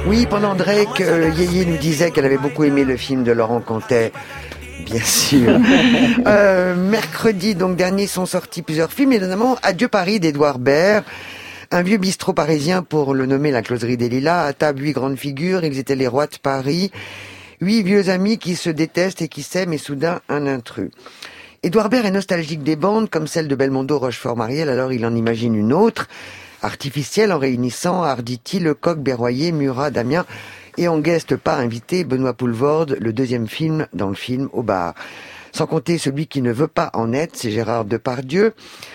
Oui, pendant Drake, Yéyé nous disait qu'elle avait beaucoup aimé le film de Laurent Contet. Bien sûr. Mercredi donc dernier sont sortis plusieurs films, et notamment Adieu Paris d'Édouard Baird. Un vieux bistrot parisien, pour le nommer la Closerie des Lilas. À table, 8 grandes figures, ils étaient les rois de Paris. 8 vieux amis qui se détestent et qui s'aiment, et soudain un intrus. Édouard Baird est nostalgique des bandes, comme celle de Belmondo, Rochefort-Mariel, alors il en imagine une autre, artificielle, en réunissant Arditi, Lecoq, Berroyer, Murat, Damien, et en guest pas invité, Benoît Poulvorde, le deuxième film dans le film au bar. Sans compter celui qui ne veut pas en être, c'est Gérard Depardieu.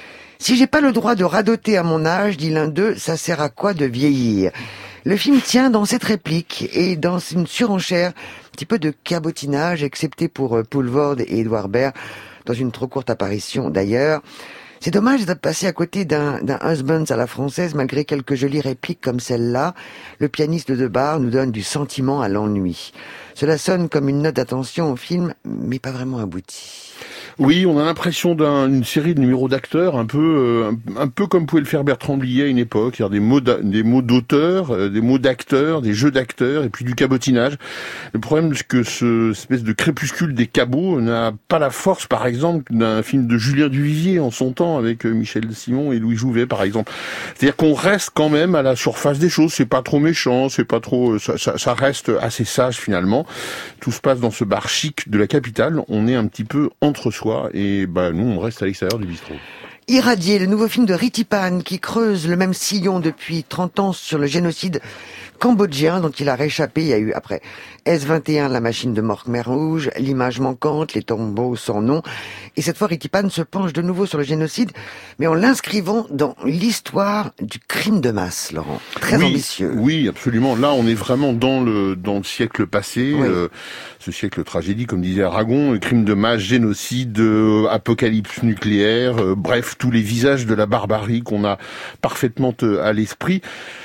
Si j'ai pas le droit de radoter à mon âge, dit l'un d'eux, ça sert à quoi de vieillir? Le film tient dans cette réplique et dans une surenchère, un petit peu de cabotinage, excepté pour Poulvorde et Édouard Baird, dans une trop courte apparition d'ailleurs. C'est dommage d'être passé à côté d'un Husbands à la française, malgré quelques jolies répliques comme celle-là. Le pianiste de bar nous donne du sentiment à l'ennui. Cela sonne comme une note d'attention au film, mais pas vraiment abouti. Oui, on a l'impression d'une série de numéros d'acteurs, un peu comme pouvait le faire Bertrand Blier à une époque. Il y a des mots d'auteurs, des mots d'acteurs, des jeux d'acteurs, et puis du cabotinage. Le problème, c'est que ce espèce de crépuscule des cabots n'a pas la force, par exemple, d'un film de Julien Duvivier en son temps, avec Michel Simon et Louis Jouvet, par exemple. C'est-à-dire qu'on reste quand même à la surface des choses. C'est pas trop méchant, c'est pas trop, ça reste assez sage finalement. Tout se passe dans ce bar chic de la capitale. On est un petit peu entre soi. Et nous on reste à l'extérieur du bistrot. Irradié, le nouveau film de Ritipan qui creuse le même sillon depuis 30 ans sur le génocide cambodgien dont il a réchappé. Il y a eu après S21, la machine de mort Khmer Rouge, l'image manquante, les tombeaux sans nom. Et cette fois, Ritipan se penche de nouveau sur le génocide, mais en l'inscrivant dans l'histoire du crime de masse, Laurent. Très ambitieux. Oui, absolument. Là, on est vraiment dans le siècle passé, oui. Ce siècle tragédie, comme disait Aragon, crime de masse, génocide, apocalypse nucléaire, bref, tous les visages de la barbarie qu'on a parfaitement à l'esprit.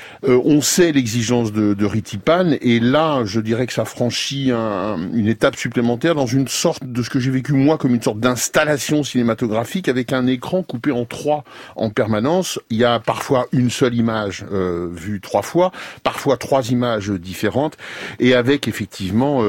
On sait l'exigence de Ritipan, et là, je dirais que ça franchit une étape supplémentaire dans une sorte de ce que j'ai vécu moi comme une sorte d'installation cinématographique avec un écran coupé en 3 en permanence. Il y a parfois une seule image vue 3 fois, parfois 3 images différentes, et avec effectivement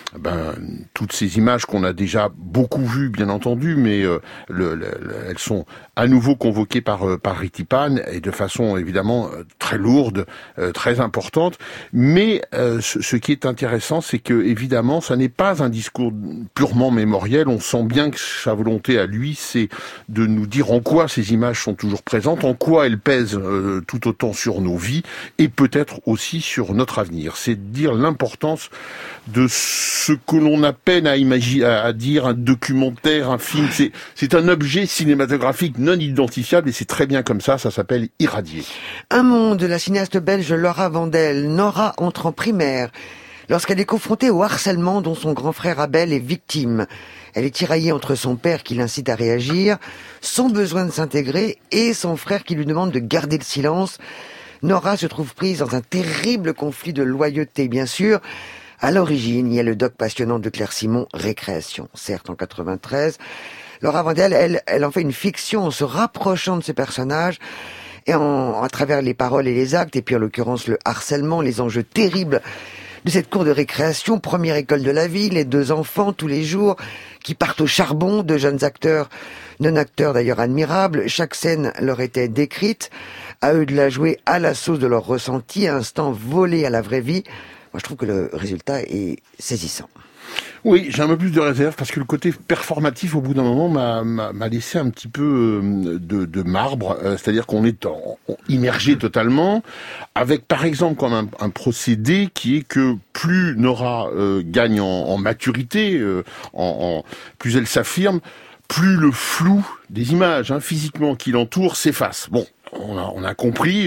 toutes ces images qu'on a déjà beaucoup vues, bien entendu, mais elles sont à nouveau convoquées par Ritipan, et de façon évidemment très lourde, très importante. Mais ce qui est intéressant, c'est que évidemment, ça n'est pas un discours purement mémoriel. On sent bien que sa volonté à lui, c'est de nous dire en quoi ces images sont toujours présentes, en quoi elles pèsent tout autant sur nos vies, et peut-être aussi sur notre avenir. C'est de dire l'importance de ce que l'on a peine à imaginer, à dire un documentaire, un film. C'est un objet cinématographique non identifiable, et c'est très bien comme ça s'appelle Irradié. Un monde de la cinéaste belge Laura Vandel. Nora entre en primaire lorsqu'elle est confrontée au harcèlement dont son grand frère Abel est victime. Elle est tiraillée entre son père qui l'incite à réagir, son besoin de s'intégrer et son frère qui lui demande de garder le silence. Nora se trouve prise dans un terrible conflit de loyauté, bien sûr. À l'origine, il y a le doc passionnant de Claire Simon, Récréation, certes en 93. Laura Vandel, elle en fait une fiction en se rapprochant de ses personnages et à travers les paroles et les actes, et puis en l'occurrence le harcèlement, les enjeux terribles de cette cour de récréation, première école de la ville, les 2 enfants tous les jours qui partent au charbon, 2 jeunes acteurs, non-acteurs d'ailleurs admirables. Chaque scène leur était décrite, à eux de la jouer à la sauce de leur ressenti, à instant volé à la vraie vie. Moi, je trouve que le résultat est saisissant. Oui, j'ai un peu plus de réserve parce que le côté performatif, au bout d'un moment, m'a laissé un petit peu de marbre. C'est-à-dire qu'on est immergé totalement, avec par exemple comme un procédé qui est que plus Nora gagne en maturité, plus elle s'affirme, plus le flou des images physiquement qui l'entourent s'efface. Bon. On a compris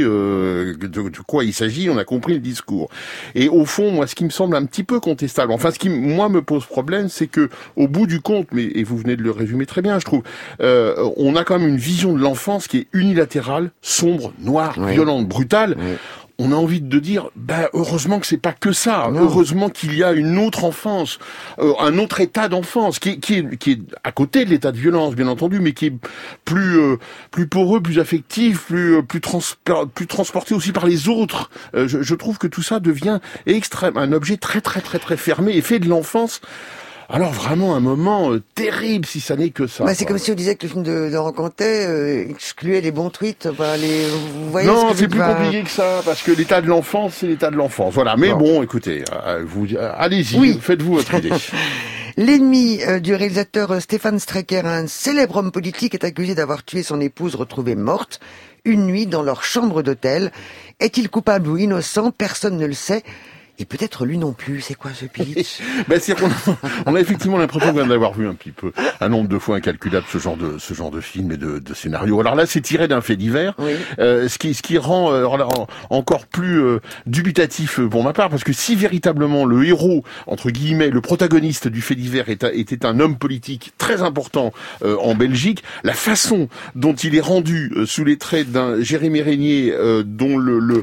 de quoi il s'agit, on a compris le discours. Et au fond, moi, ce qui me semble un petit peu contestable, enfin, ce qui, moi, me pose problème, c'est que, au bout du compte, et vous venez de le résumer très bien, je trouve, on a quand même une vision de l'enfance qui est unilatérale, sombre, noire, violente, brutale. Oui. on a envie de dire, heureusement que c'est pas que ça. Non. Heureusement qu'il y a une autre enfance, un autre état d'enfance qui est à côté de l'état de violence, bien entendu, mais qui est plus poreux, plus affectif, plus transporté aussi par les autres. Je trouve que tout ça devient un objet très très très très fermé et fait de l'enfance. Alors vraiment un moment terrible si ça n'est que ça. C'est comme si on disait que le film de Laurent Cantet excluait les bons tweets. Vous voyez non, c'est plus compliqué que ça, parce que l'état de l'enfance, c'est l'état de l'enfance. Voilà. Mais bon, écoutez, allez-y, faites-vous votre idée. L'ennemi du réalisateur Stéphane Strecker, un célèbre homme politique, est accusé d'avoir tué son épouse retrouvée morte une nuit dans leur chambre d'hôtel. Est-il coupable ou innocent? Personne ne le sait. Et peut-être lui non plus. C'est quoi ce pitch? C'est-à-dire qu'on a effectivement l'impression qu'on vient d'avoir vu un petit peu un nombre de fois incalculable ce genre de film et de scénario. Alors là, c'est tiré d'un fait divers, oui. Ce qui rend encore plus dubitatif pour ma part, parce que si véritablement le héros, entre guillemets, le protagoniste du fait divers était un homme politique très important en Belgique, la façon dont il est rendu sous les traits d'un Jérémy Régnier, dont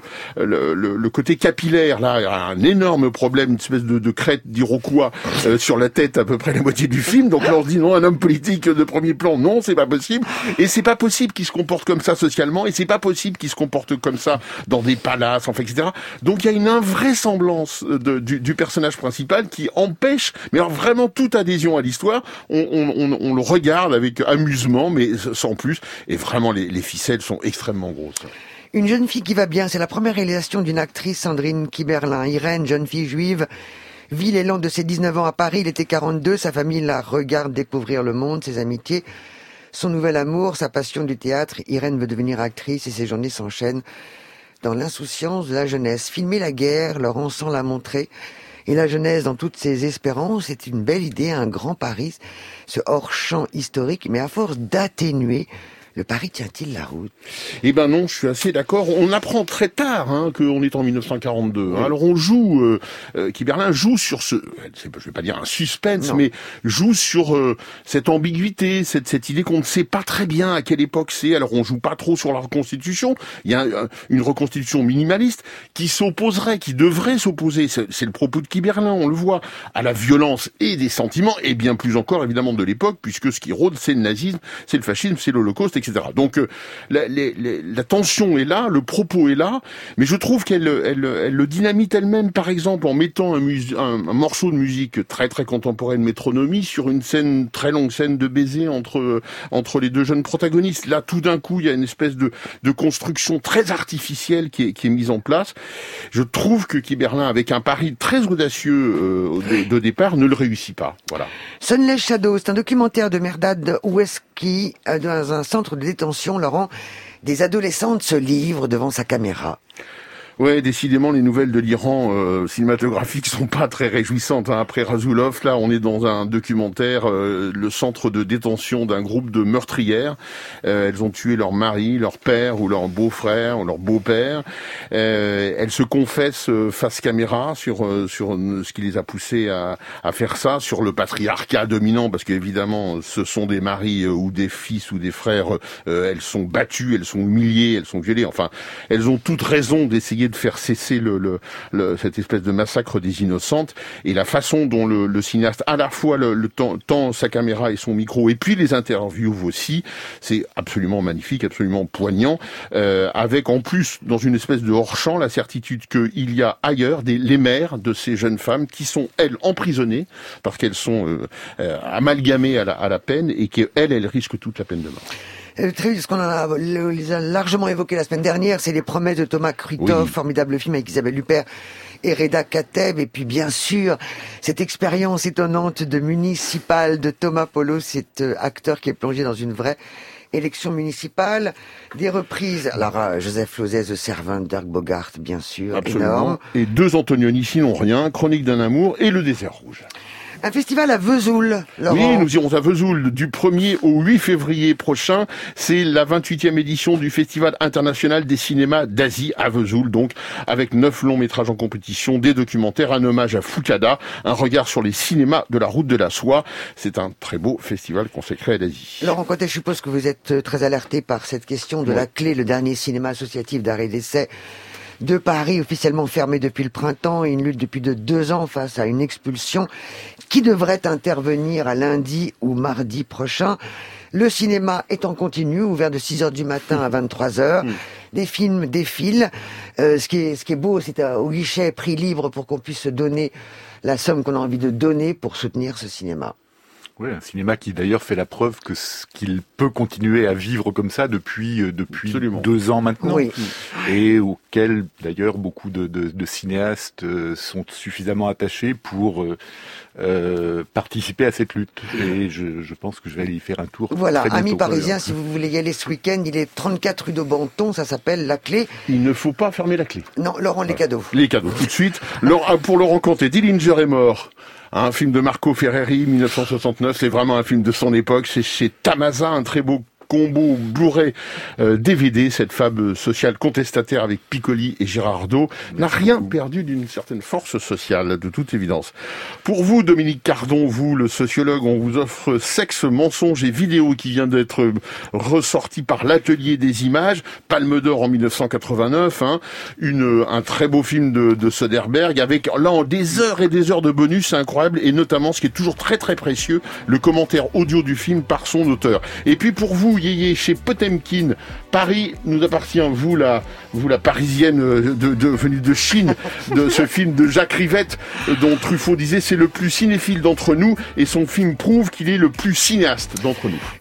le côté capillaire là a un énorme problème, une espèce de crête d'Iroquois sur la tête à peu près la moitié du film. Donc là on se dit non, un homme politique de premier plan, non, c'est pas possible. Et c'est pas possible qu'il se comporte comme ça socialement, et c'est pas possible qu'il se comporte comme ça dans des palaces, enfin, etc. Donc il y a une invraisemblance du personnage principal qui empêche, mais alors vraiment toute adhésion à l'histoire. On le regarde avec amusement, mais sans plus. Et vraiment les ficelles sont extrêmement grosses. Une jeune fille qui va bien, c'est la première réalisation d'une actrice, Sandrine Kiberlin. Irène, jeune fille juive, vit l'élan de ses 19 ans à Paris, il était 42, sa famille la regarde découvrir le monde, ses amitiés, son nouvel amour, sa passion du théâtre. Irène veut devenir actrice et ses journées s'enchaînent dans l'insouciance de la jeunesse. Filmer la guerre, Laurent sans la montrer, et la jeunesse dans toutes ses espérances, c'est une belle idée, un grand Paris, ce hors-champ historique, mais à force d'atténuer, le Paris tient-il la route? Eh ben non, je suis assez d'accord. On apprend très tard qu'on est en 1942. Oui. Alors on joue, Kiberlin joue sur je vais pas dire un suspense, non, mais joue sur cette ambiguïté, cette idée qu'on ne sait pas très bien à quelle époque c'est. Alors on joue pas trop sur la reconstitution. Il y a une reconstitution minimaliste qui s'opposerait, qui devrait s'opposer. C'est le propos de Kiberlin, on le voit, à la violence et des sentiments, et bien plus encore évidemment de l'époque, puisque ce qui rôde, c'est le nazisme, c'est le fascisme, c'est l'Holocauste, etc. Donc la tension est là, le propos est là, mais je trouve qu'elle le dynamite elle-même, par exemple en mettant un morceau de musique très très contemporaine, Métronomie, sur une très longue scène de baiser entre les deux jeunes protagonistes. Là, tout d'un coup, il y a une espèce de construction très artificielle qui est mise en place. Je trouve que Kiberlin, avec un pari très audacieux de départ, ne le réussit pas. Voilà. Sunless Shadow, c'est un documentaire de Mehrdad Oueski dans un centre de détention. Laurent, des adolescentes se livrent devant sa caméra. Ouais, décidément, les nouvelles de l'Iran cinématographique sont pas très réjouissantes. Après Rasoulov, là, on est dans un documentaire, le centre de détention d'un groupe de meurtrières. Elles ont tué leur mari, leur père ou leur beau-frère ou leur beau-père. Elles se confessent face caméra sur ce qui les a poussées à faire ça, sur le patriarcat dominant, parce qu'évidemment, ce sont des maris ou des fils ou des frères. Elles sont battues, elles sont humiliées, elles sont violées. Enfin, elles ont toute raison d'essayer de faire cesser cette espèce de massacre des innocentes, et la façon dont le cinéaste à la fois tend sa caméra et son micro et puis les interviews aussi, c'est absolument magnifique, absolument poignant, avec en plus dans une espèce de hors-champ la certitude qu'il y a ailleurs les mères de ces jeunes femmes qui sont elles emprisonnées parce qu'elles sont amalgamées à la peine et qu'elles risquent toute la peine de mort. Ce qu'on a largement évoqué la semaine dernière, c'est Les Promesses de Thomas Kruithof, oui. Formidable film avec Isabelle Huppert et Reda Kateb, et puis bien sûr cette expérience étonnante de municipal de Thomas Polo, cet acteur qui est plongé dans une vraie élection municipale, des reprises. Alors Joseph Losey, The Servant, Dirk Bogarde, bien sûr, absolument. Énorme. Et deux Antonioni sinon rien, Chronique d'un amour et Le Désert Rouge. Un festival à Vesoul, Laurent. Oui, nous irons à Vesoul du 1er au 8 février prochain. C'est la 28e édition du Festival international des cinémas d'Asie à Vesoul, donc avec 9 longs métrages en compétition, des documentaires, un hommage à Fukada, un regard sur les cinémas de la route de la soie. C'est un très beau festival consacré à l'Asie. Laurent Cantet, je suppose que vous êtes très alerté par cette question de la clé, le dernier cinéma associatif d'art et d'essai de Paris, officiellement fermée depuis le printemps, et une lutte depuis de 2 ans face à une expulsion qui devrait intervenir à lundi ou mardi prochain. Le cinéma est en continu, ouvert de 6h du matin à 23h. Des films défilent. Ce qui est beau, c'est au guichet prix libre pour qu'on puisse se donner la somme qu'on a envie de donner pour soutenir ce cinéma. Oui, un cinéma qui d'ailleurs fait la preuve qu'il peut continuer à vivre comme ça depuis 2 ans maintenant, oui. Et auquel d'ailleurs beaucoup de cinéastes sont suffisamment attachés pour participer à cette lutte. Et je pense que je vais aller y faire un tour. Voilà, très bientôt, amis parisiens, si vous voulez y aller ce week-end, il est 34 rue de Banton, ça s'appelle La Clé. Il ne faut pas fermer la clé. Non, Laurent, les cadeaux. Les cadeaux, tout de suite. Pour Laurent Conté, Dillinger est mort. Un film de Marco Ferreri, 1969, c'est vraiment un film de son époque. C'est chez Tamasa, un très beau combo Blu-ray DVD, cette fable sociale contestataire avec Piccoli et Girardot n'a rien perdu d'une certaine force sociale, de toute évidence. Pour vous, Dominique Cardon, vous, le sociologue, on vous offre Sexe, mensonge et vidéo qui vient d'être ressorti par l'Atelier des images, Palme d'Or en 1989, un très beau film de Soderbergh avec là des heures et des heures de bonus incroyables et notamment ce qui est toujours très très précieux, le commentaire audio du film par son auteur. Et puis pour vous, Yéyé, chez Potemkin, Paris nous appartient, vous la parisienne venue de Chine, de ce film de Jacques Rivette, dont Truffaut disait c'est le plus cinéphile d'entre nous, et son film prouve qu'il est le plus cinéaste d'entre nous.